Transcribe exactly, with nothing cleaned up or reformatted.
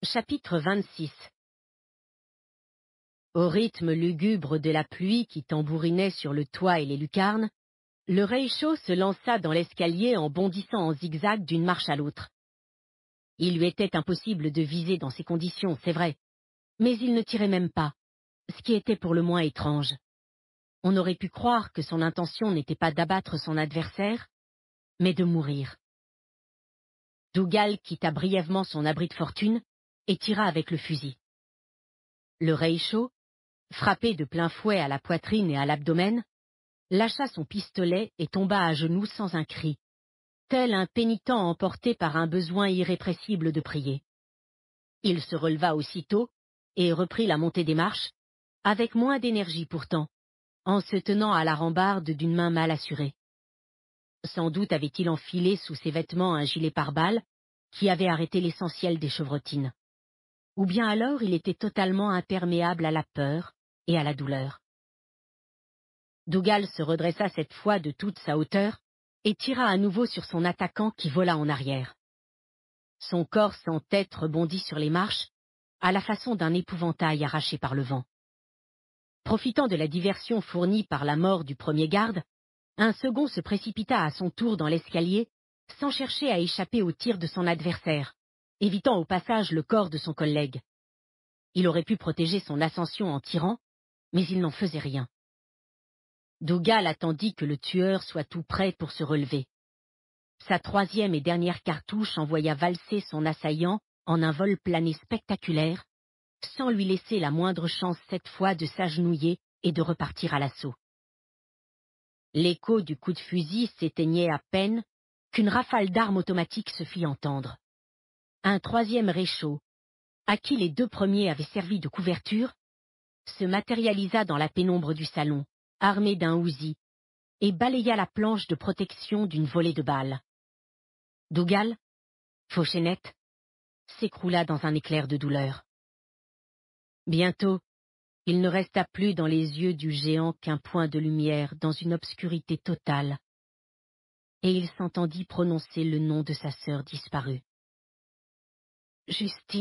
Chapitre vingt-six. Au rythme lugubre de la pluie qui tambourinait sur le toit et les lucarnes, le Reicho se lança dans l'escalier en bondissant en zigzag d'une marche à l'autre. Il lui était impossible de viser dans ces conditions, c'est vrai, mais il ne tirait même pas, ce qui était pour le moins étrange. On aurait pu croire que son intention n'était pas d'abattre son adversaire, mais de mourir. Dougal quitta brièvement son abri de fortune et tira avec le fusil. Le Reicho, frappé de plein fouet à la poitrine et à l'abdomen, lâcha son pistolet et tomba à genoux sans un cri, tel un pénitent emporté par un besoin irrépressible de prier. Il se releva aussitôt et reprit la montée des marches, avec moins d'énergie pourtant, en se tenant à la rambarde d'une main mal assurée. Sans doute avait-il enfilé sous ses vêtements un gilet pare-balles qui avait arrêté l'essentiel des chevrotines. Ou bien alors il était totalement imperméable à la peur et à la douleur. Dougal se redressa cette fois de toute sa hauteur et tira à nouveau sur son attaquant qui vola en arrière. Son corps sans tête rebondit sur les marches, à la façon d'un épouvantail arraché par le vent. Profitant de la diversion fournie par la mort du premier garde, un second se précipita à son tour dans l'escalier, sans chercher à échapper aux tirs de son adversaire, évitant au passage le corps de son collègue. Il aurait pu protéger son ascension en tirant, mais il n'en faisait rien. Dougal attendit que le tueur soit tout prêt pour se relever. Sa troisième et dernière cartouche envoya valser son assaillant en un vol plané spectaculaire, sans lui laisser la moindre chance cette fois de s'agenouiller et de repartir à l'assaut. L'écho du coup de fusil s'éteignait à peine qu'une rafale d'armes automatiques se fit entendre. Un troisième Reicho, à qui les deux premiers avaient servi de couverture, se matérialisa dans la pénombre du salon, armé d'un Uzi, et balaya la planche de protection d'une volée de balles. Dougal, fauché net, s'écroula dans un éclair de douleur. Bientôt, il ne resta plus dans les yeux du géant qu'un point de lumière dans une obscurité totale, et il s'entendit prononcer le nom de sa sœur disparue. « Justine »